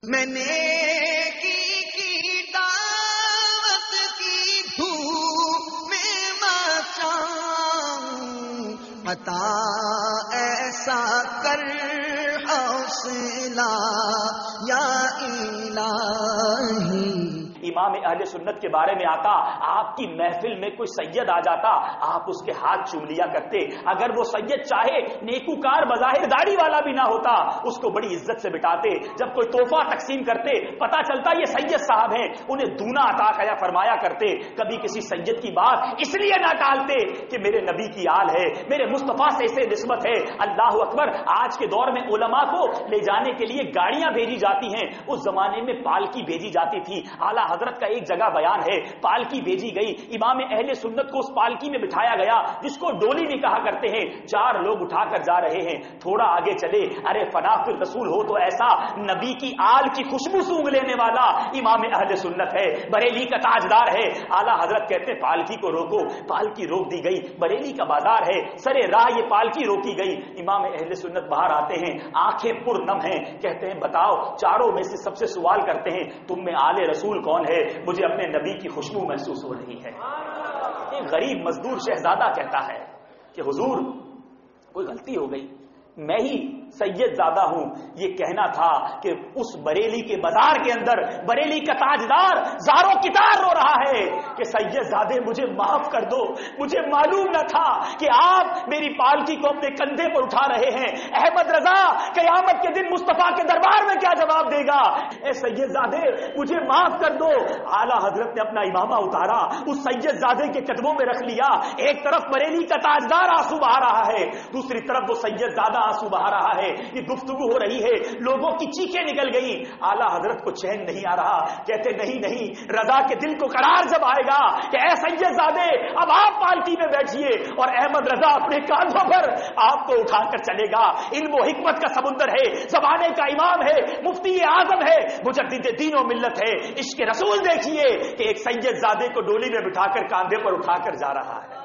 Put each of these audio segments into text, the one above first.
میں نیکی کی دعوت کی دھوپ میں مچاؤں، عطا ایسا کر حوصلہ یا الہی۔ امام اہل سنت کے بارے میں آتا، آپ کی محفل میں کوئی سید آ جاتا، آپ اس کے ہاتھ چوم لیا کرتے، اگر وہ سید چاہے نیکوکار بظاہر داڑھی والا بھی نہ ہوتا اس کو بڑی عزت سے بٹھاتے، جب کوئی تحفہ تقسیم کرتے پتا چلتا یہ سید صاحب ہیں، انہیں دونا عطا کیا فرمایا کرتے۔ کبھی کسی سید کی بات اس لیے نہ ٹالتے کہ میرے نبی کی آل ہے، میرے مصطفیٰ سے اسے نسبت ہے۔ اللہ اکبر، آج کے دور میں علماء کو لے جانے کے لیے گاڑیاں بھیجی جاتی ہیں، اس زمانے میں پالکی بھیجی جاتی تھی۔ اعلیٰ حضرت کا ایک جگہ بیان ہے، پالکی بھیجی گئی، امام اہل سنت کو اس پالکی میں بٹھایا گیا جس کو ڈولی بھی کہا کرتے ہیں، 4 لوگ اٹھا کر جا رہے ہیں، تھوڑا آگے چلے، ارے فنا پھر رسول ہو تو ایسا نبی کی آل کی خوشبو سونگ لینے والا امام اہل سنت ہے، بریلی کا تاجدار ہے۔ اعلیٰ حضرت کہتے ہیں پالکی کو روکو، پالکی روک دی گئی، بریلی کا بازار ہے، سرے راہ یہ پالکی روکی گئی، امام اہل سنت باہر آتے ہیں، آنکھیں پر نم ہیں، کہتے ہیں بتاؤ، چاروں میں سے سب سے سوال کرتے ہیں تم میں آل رسول کون ہے؟ مجھے اپنے نبی کی خوشبو محسوس ہو رہی ہے۔ ایک غریب مزدور شہزادہ کہتا ہے کہ حضور کوئی غلطی ہو گئی، میں ہی سید زادہ ہوں، یہ کہنا تھا کہ اس بریلی کے بازار کے اندر بریلی کا تاجدار زاروں کتار رو رہا ہے کہ سید زادے مجھے معاف کر دو، مجھے معلوم نہ تھا کہ آپ میری پالکی کو اپنے کندھے پر اٹھا رہے ہیں۔ احمد رضا قیامت کے دن مصطفیٰ کے دربار میں کیا جواب دے گا؟ اے سید زادے مجھے معاف کر دو۔ اعلیٰ حضرت نے اپنا امامہ اتارا، اس سید زادے کے قدموں میں رکھ لیا، ایک طرف بریلی کا تاجدار آنسو بہا رہا ہے، دوسری طرف وہ سید زادہ آنسو بہا رہا ہے، یہ گفتگو ہو رہی ہے، لوگوں کی چیخیں نکل گئی۔ اعلیٰ حضرت کو چین نہیں آ رہا، کہتے نہیں نہیں، رضا کے دل کو قرار جب آئے گا کہ اے سید زادے اب آپ پالکی میں بیٹھیے، اور احمد رضا اپنے کاندھوں پر آپ کو اٹھا کر چلے گا۔ علم و حکمت کا سمندر ہے، زمانے کا امام ہے، مفتی اعظم ہے، مجدد دین و ملت ہے، عشق رسول دیکھیے کہ ایک سید زادے کو ڈولی میں بٹھا کر کاندھے پر اٹھا کر جا رہا ہے۔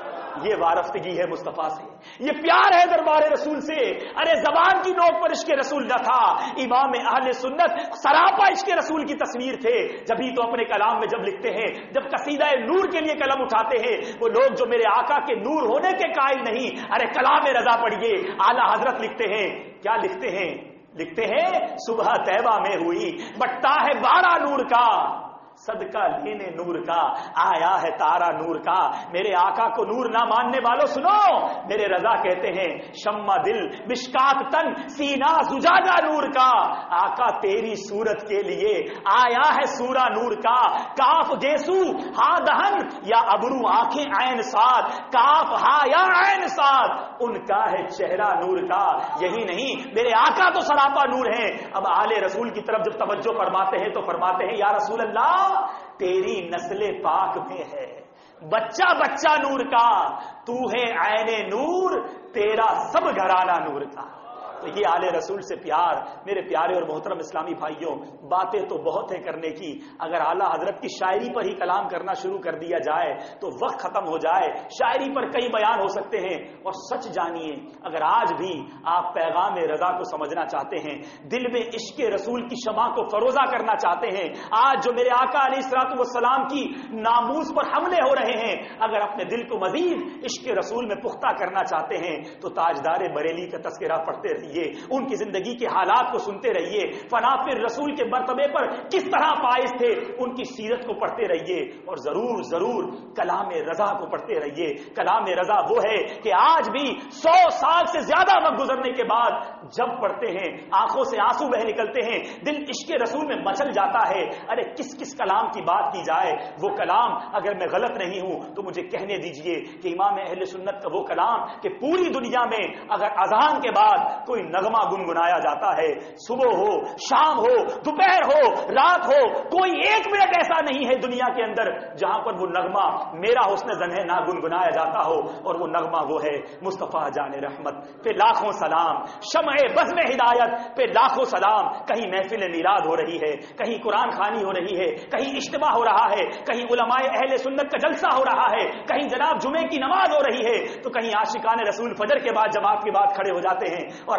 یہ وارفتگی ہے مصطفیٰ سے، یہ پیار ہے دربار رسول سے۔ ارے زبان کی نوک پر عشق رسول نہ تھا، امام اہل سنت سراپا عشق رسول کی تصویر تھے۔ جبھی تو اپنے کلام میں جب لکھتے ہیں، جب قصیدہ نور کے لیے قلم اٹھاتے ہیں، وہ لوگ جو میرے آقا کے نور ہونے کے قائل نہیں، ارے کلام رضا پڑھیے، اعلیٰ حضرت لکھتے ہیں، کیا لکھتے ہیں؟ لکھتے ہیں صبح طیبہ میں ہوئی، بٹتا ہے 12 نور کا، صدقہ لینے نور کا، آیا ہے تارا نور کا۔ میرے آقا کو نور نہ ماننے والوں سنو، میرے رضا کہتے ہیں شمع دل مشکات تن سینہ زجاجہ نور کا، آقا تیری صورت کے لیے آیا ہے سورہ نور کا۔ کاف گیسو ہا دہن یا ابرو آنکھیں عین ساتھ، کاف ہا یا عین ساتھ، ان کا ہے چہرہ نور کا۔ یہی نہیں، میرے آقا تو سراپا نور ہیں۔ اب آل رسول کی طرف جب توجہ فرماتے ہیں تو فرماتے ہیں یا رسول اللہ تیری نسل پاک میں ہے بچہ بچہ نور کا، تو ہے عین نور، تیرا سب گھرانہ نور کا۔ تو یہ آل رسول سے پیار، میرے پیارے اور محترم اسلامی بھائیوں، باتیں تو بہت ہیں کرنے کی، اگر اعلیٰ حضرت کی شاعری پر ہی کلام کرنا شروع کر دیا جائے تو وقت ختم ہو جائے۔ شاعری پر کئی بیان ہو سکتے ہیں، اور سچ جانیے اگر آج بھی آپ پیغام رضا کو سمجھنا چاہتے ہیں، دل میں عشق رسول کی شمع کو فروزہ کرنا چاہتے ہیں، آج جو میرے آقا علیہ الصلوۃ والسلام کی ناموس پر حملے ہو رہے ہیں، اگر اپنے دل کو مزید عشق رسول میں پختہ کرنا چاہتے ہیں تو تاجدار بریلی کا تذکرہ پڑھتے رہیے، ان کی زندگی کے حالات کو سنتے رہیے، فنا پھر رسول کے مرتبے پر کس طرح فائز تھے ان کی سیرت کو پڑھتے رہیے، اور ضرور ضرور کلام رضا کو پڑھتے رہیے۔ کلام رضا وہ ہے کہ آج بھی 100 سال سے زیادہ وقت گزرنے کے بعد جب پڑھتے ہیں آنکھوں سے آنسو بہ نکلتے ہیں، دل عشق رسول میں مچل جاتا ہے۔ ارے کس کس کلام کی بات کی جائے، وہ کلام اگر میں غلط نہیں ہوں تو مجھے کہنے دیجئے کہ امام اہل سنت کا وہ کلام کہ پوری دنیا میں اگر اذان کے بعد کوئی نغمہ گنگنایا جاتا ہے، صبح ہو شام ہو دوپہر ہو رات ہو، کوئی 1 منٹ ایسا نہیں ہے دنیا کے اندر جہاں پر وہ نغمہ میرا حسن زن ہے نہ گنگنایا جاتا ہو، اور وہ نغمہ وہ ہے مصطفیٰ جان رحمت پہ لاکھوں سلام، شمع بزم ہدایت پہ لاکھوں سلام۔ کہیں محفل میلاد ہو رہی ہے، کہیں قرآن خوانی ہو رہی ہے، کہیں اجتماع ہو رہا ہے، کہیں علماء اہل سنت کا جلسہ ہو رہا ہے، کہیں جناب جمعے کی نماز ہو رہی ہے، تو کہیں عاشقان رسول فجر کے بعد جماعت کے بعد کھڑے ہو جاتے ہیں، اور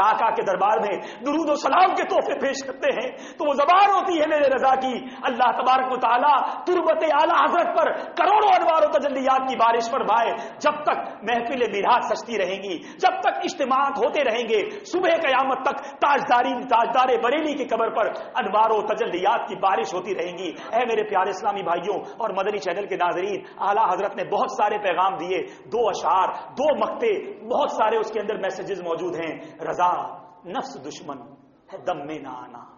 आका के दरबार में दुरूद और सलाम के तोहफे पेश करते हैं तो वो ज़बान होती है मेरे रजा की। अल्लाह तबारक व तआला तुरबत आला हजरत पर करोड़ों अनवार और तजल्लियात की बारिश फरमाए। जब तक महफिल मिलाद सजती रहेंगी, जब तक इज्तिमात होते रहेंगे, सुबह क़यामत तक ताजदार बरेली की कब्र पर अनवार और तजल्लियात की बारिश होती रहेंगी। ऐ मेरे प्यारे इस्लामी भाइयों और मदनी चैनल के नाज़रीन, आला हजरत ने बहुत सारे पैगाम दिए, 2 अशार, 2 मक्ते, बहुत सारे उसके अंदर मैसेजेस मौजूद हैं। रजा नफ्स दुश्मन है, दम में ना आना।